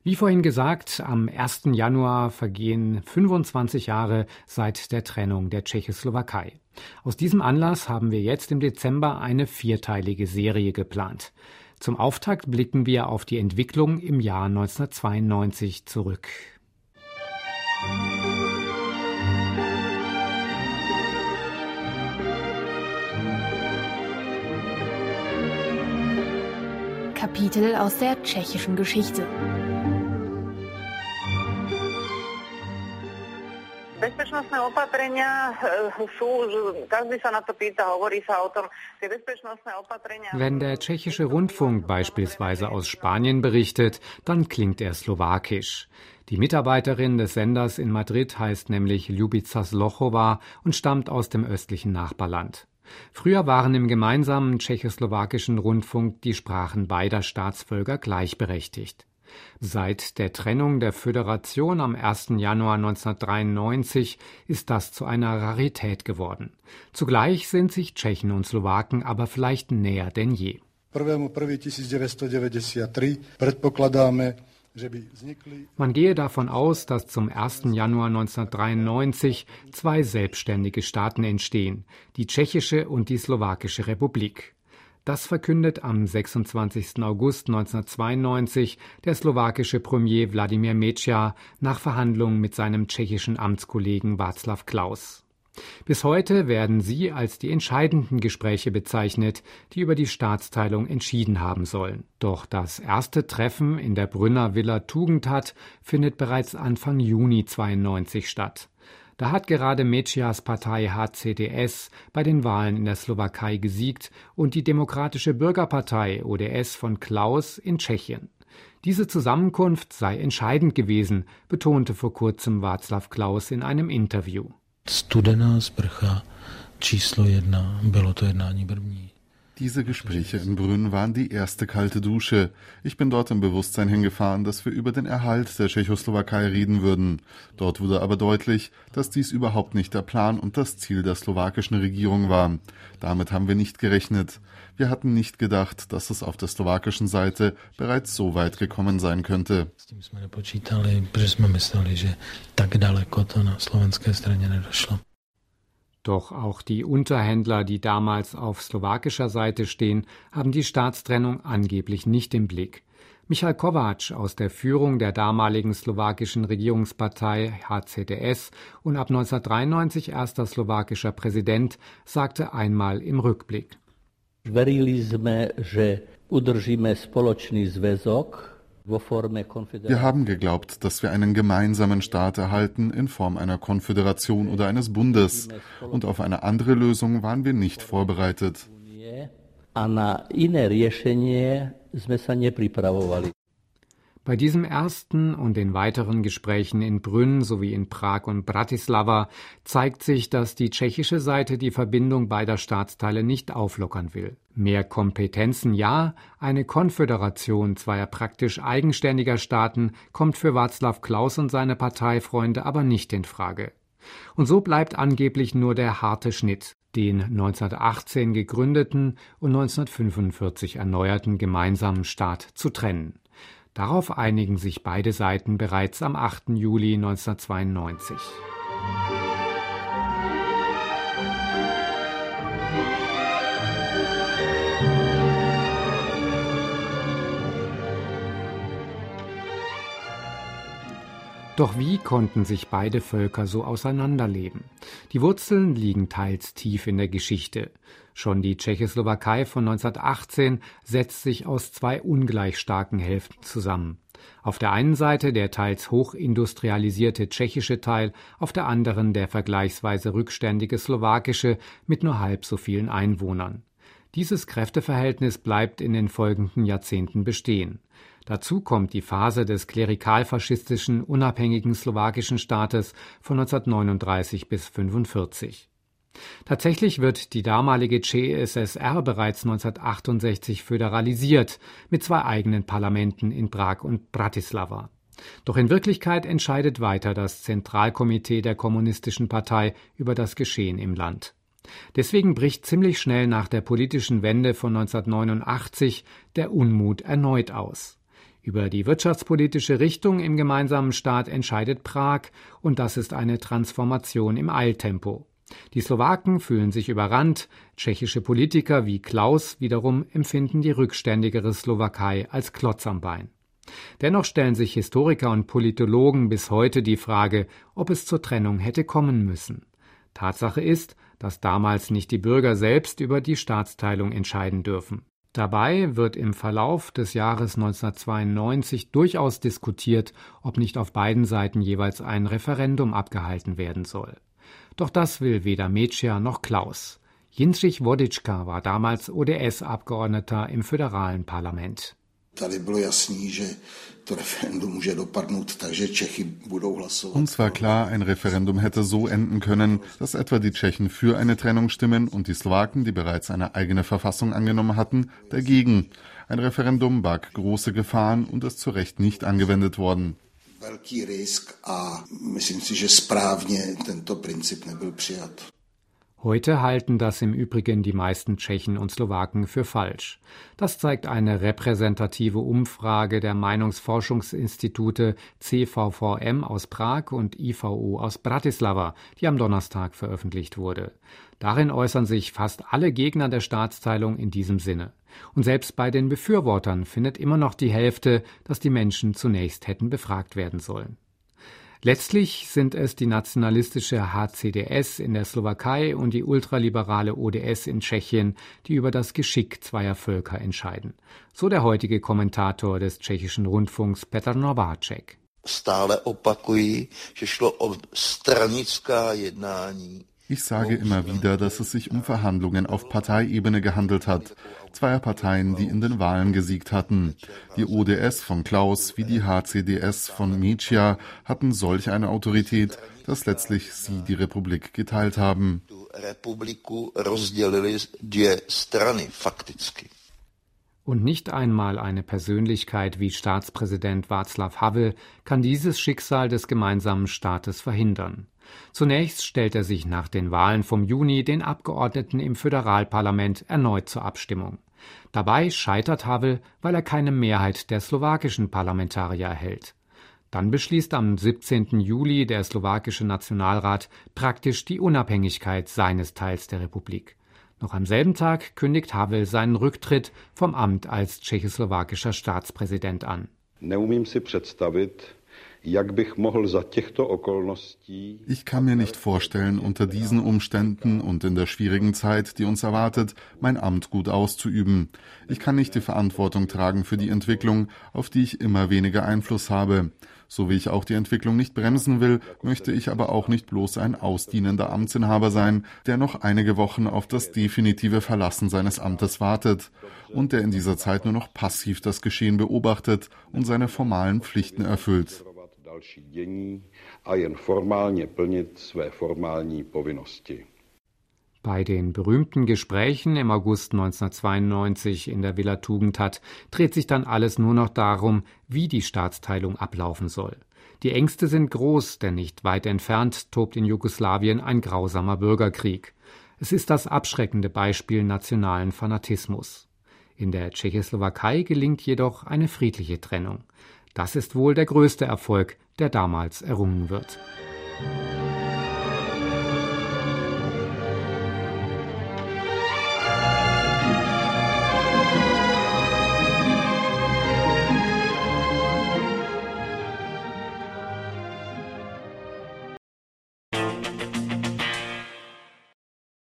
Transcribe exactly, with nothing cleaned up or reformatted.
Wie vorhin gesagt, am ersten Januar vergehen fünfundzwanzig Jahre seit der Trennung der Tschechoslowakei. Aus diesem Anlass haben wir jetzt im Dezember eine vierteilige Serie geplant. Zum Auftakt blicken wir auf die Entwicklung im Jahr neunzehnhundertzweiundneunzig zurück. Kapitel aus der tschechischen Geschichte. Bezpečnostné opatrenia sú, každý sa na to pýta, hovorí sa o tom, tie bezpečnostné opatrenia. Wenn der tschechische Rundfunk beispielsweise aus Spanien berichtet, dann klingt er slowakisch. Die Mitarbeiterin des Senders in Madrid heißt nämlich Ljubica Zlochova und stammt aus dem östlichen Nachbarland. Früher waren im gemeinsamen tschechoslowakischen Rundfunk die Sprachen beider Staatsvölker gleichberechtigt. Seit der Trennung der Föderation am ersten Januar neunzehnhundertdreiundneunzig ist das zu einer Rarität geworden. Zugleich sind sich Tschechen und Slowaken aber vielleicht näher denn je. Man gehe davon aus, dass zum ersten Januar neunzehnhundertdreiundneunzig zwei selbstständige Staaten entstehen, die Tschechische und die Slowakische Republik. Das verkündet am sechsundzwanzigsten August neunzehnhundertzweiundneunzig der slowakische Premier Wladimír Mečiar nach Verhandlungen mit seinem tschechischen Amtskollegen Václav Klaus. Bis heute werden sie als die entscheidenden Gespräche bezeichnet, die über die Staatsteilung entschieden haben sollen. Doch das erste Treffen in der Brünner Villa Tugendhat findet bereits Anfang Juni zweiundneunzig statt. Da hat gerade Mečiars Partei H C D S bei den Wahlen in der Slowakei gesiegt und die Demokratische Bürgerpartei O D S von Klaus in Tschechien. Diese Zusammenkunft sei entscheidend gewesen, betonte vor kurzem Václav Klaus in einem Interview. Studená sprcha číslo jedna, bylo to jednání první. Diese Gespräche in Brünn waren die erste kalte Dusche. Ich bin dort im Bewusstsein hingefahren, dass wir über den Erhalt der Tschechoslowakei reden würden. Dort wurde aber deutlich, dass dies überhaupt nicht der Plan und das Ziel der slowakischen Regierung war. Damit haben wir nicht gerechnet. Wir hatten nicht gedacht, dass es auf der slowakischen Seite bereits so weit gekommen sein könnte. S tím jsme nepočítali, protože jsme mysleli, že tak daleko to na slovenské straně nedošlo. Doch auch die Unterhändler, die damals auf slowakischer Seite stehen, haben die Staatstrennung angeblich nicht im Blick. Michal Kovács aus der Führung der damaligen slowakischen Regierungspartei H C D S und ab neunzehnhundertdreiundneunzig erster slowakischer Präsident sagte einmal im Rückblick: Verili sme, že udržíme spoločný zväzok. Wir haben geglaubt, dass wir einen gemeinsamen Staat erhalten in Form einer Konföderation oder eines Bundes. Und auf eine andere Lösung waren wir nicht vorbereitet. Bei diesem ersten und den weiteren Gesprächen in Brünn sowie in Prag und Bratislava zeigt sich, dass die tschechische Seite die Verbindung beider Staatsteile nicht auflockern will. Mehr Kompetenzen ja, eine Konföderation zweier praktisch eigenständiger Staaten kommt für Václav Klaus und seine Parteifreunde aber nicht in Frage. Und so bleibt angeblich nur der harte Schnitt, den neunzehnhundertachtzehn gegründeten und neunzehnhundertfünfundvierzig erneuerten gemeinsamen Staat zu trennen. Darauf einigen sich beide Seiten bereits am achten Juli neunzehnhundertzweiundneunzig. Doch wie konnten sich beide Völker so auseinanderleben? Die Wurzeln liegen teils tief in der Geschichte. Schon die Tschechoslowakei von neunzehnhundertachtzehn setzt sich aus zwei ungleich starken Hälften zusammen. Auf der einen Seite der teils hochindustrialisierte tschechische Teil, auf der anderen der vergleichsweise rückständige slowakische mit nur halb so vielen Einwohnern. Dieses Kräfteverhältnis bleibt in den folgenden Jahrzehnten bestehen. Dazu kommt die Phase des klerikalfaschistischen, unabhängigen slowakischen Staates von neunzehnhundertneununddreißig bis fünfundvierzig. Tatsächlich wird die damalige C S S R bereits neunzehnhundertachtundsechzig föderalisiert, mit zwei eigenen Parlamenten in Prag und Bratislava. Doch in Wirklichkeit entscheidet weiter das Zentralkomitee der Kommunistischen Partei über das Geschehen im Land. Deswegen bricht ziemlich schnell nach der politischen Wende von neunzehnhundertneunundachtzig der Unmut erneut aus. Über die wirtschaftspolitische Richtung im gemeinsamen Staat entscheidet Prag, und das ist eine Transformation im Eiltempo. Die Slowaken fühlen sich überrannt, tschechische Politiker wie Klaus wiederum empfinden die rückständigere Slowakei als Klotz am Bein. Dennoch stellen sich Historiker und Politologen bis heute die Frage, ob es zur Trennung hätte kommen müssen. Tatsache ist, dass damals nicht die Bürger selbst über die Staatsteilung entscheiden dürfen. Dabei wird im Verlauf des Jahres neunzehnhundertzweiundneunzig durchaus diskutiert, ob nicht auf beiden Seiten jeweils ein Referendum abgehalten werden soll. Doch das will weder Mecia noch Klaus. Jindřich Vodička war damals O D S-Abgeordneter im föderalen Parlament. Uns war klar, ein Referendum hätte so enden können, dass etwa die Tschechen für eine Trennung stimmen und die Slowaken, die bereits eine eigene Verfassung angenommen hatten, dagegen. Ein Referendum barg große Gefahren und ist zu Recht nicht angewendet worden. Heute halten das im Übrigen die meisten Tschechen und Slowaken für falsch. Das zeigt eine repräsentative Umfrage der Meinungsforschungsinstitute C V V M aus Prag und I V U aus Bratislava, die am Donnerstag veröffentlicht wurde. Darin äußern sich fast alle Gegner der Staatsteilung in diesem Sinne. Und selbst bei den Befürwortern findet immer noch die Hälfte, dass die Menschen zunächst hätten befragt werden sollen. Letztlich sind es die nationalistische H C D S in der Slowakei und die ultraliberale O D S in Tschechien, die über das Geschick zweier Völker entscheiden. So der heutige Kommentator des tschechischen Rundfunks Petr Nováček. Stále opakuji, že šlo o stranická jednání. Ich sage immer wieder, dass es sich um Verhandlungen auf Parteiebene gehandelt hat. Zweier Parteien, die in den Wahlen gesiegt hatten. Die O D S von Klaus wie die H C D S von Mecia hatten solch eine Autorität, dass letztlich sie die Republik geteilt haben. Und nicht einmal eine Persönlichkeit wie Staatspräsident Václav Havel kann dieses Schicksal des gemeinsamen Staates verhindern. Zunächst stellt er sich nach den Wahlen vom Juni den Abgeordneten im Föderalparlament erneut zur Abstimmung. Dabei scheitert Havel, weil er keine Mehrheit der slowakischen Parlamentarier erhält. Dann beschließt am siebzehnten Juli der slowakische Nationalrat praktisch die Unabhängigkeit seines Teils der Republik. Noch am selben Tag kündigt Havel seinen Rücktritt vom Amt als tschechoslowakischer Staatspräsident an. Neumím si představit, Ich kann mir nicht vorstellen, unter diesen Umständen und in der schwierigen Zeit, die uns erwartet, mein Amt gut auszuüben. Ich kann nicht die Verantwortung tragen für die Entwicklung, auf die ich immer weniger Einfluss habe. So wie ich auch die Entwicklung nicht bremsen will, möchte ich aber auch nicht bloß ein ausdienender Amtsinhaber sein, der noch einige Wochen auf das definitive Verlassen seines Amtes wartet und der in dieser Zeit nur noch passiv das Geschehen beobachtet und seine formalen Pflichten erfüllt. Bei den berühmten Gesprächen im August neunzehnhundertzweiundneunzig in der Villa Tugendhat dreht sich dann alles nur noch darum, wie die Staatsteilung ablaufen soll. Die Ängste sind groß, denn nicht weit entfernt tobt in Jugoslawien ein grausamer Bürgerkrieg. Es ist das abschreckende Beispiel nationalen Fanatismus. In der Tschechoslowakei gelingt jedoch eine friedliche Trennung. Das ist wohl der größte Erfolg, der damals errungen wird.